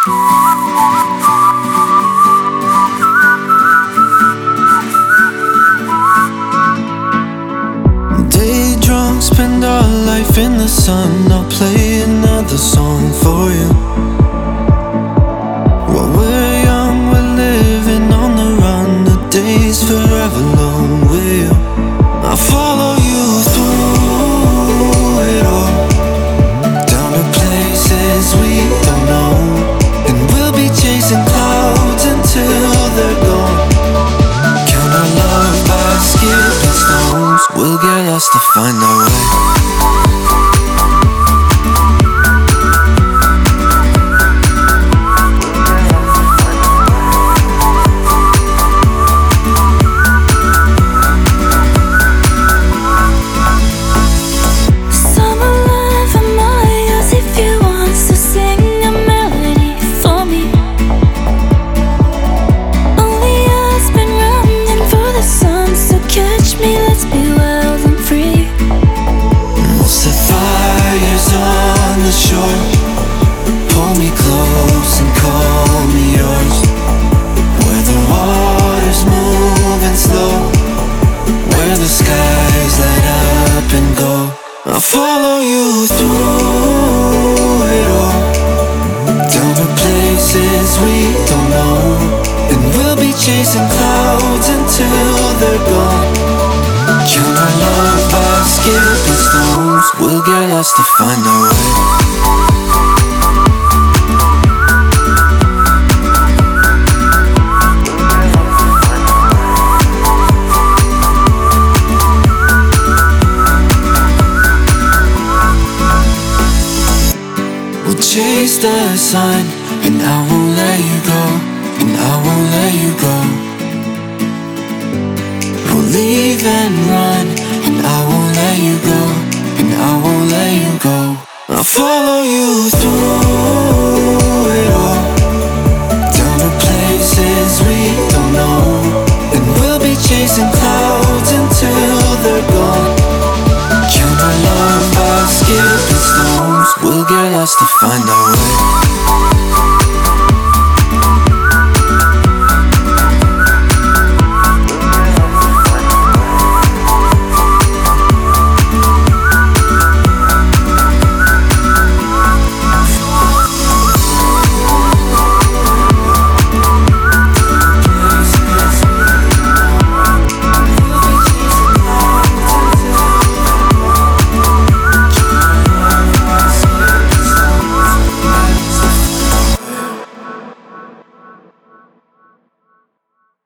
Day drunk, spend our life in the sun. I'll play another song for you. While we're young, we're living on the run. The day's forever long with you. I'll follow you through it all, down to places we don't know. And we'll be chasing clouds until they're gone. Count our love by skipping stones. We'll get lost to find our way. Pull me close and call me yours, where the water's moving slow, where the skies light up and go. I'll follow you through it all, down to places we don't know. And we'll be chasing clouds until they're gone. Count our love by skipping stones. We'll get lost to find our way. We'll chase the sun, and I won't let you go, and I won't let you go. We'll leave and run, and I won't let you go, and I won't let you go. I'll follow you through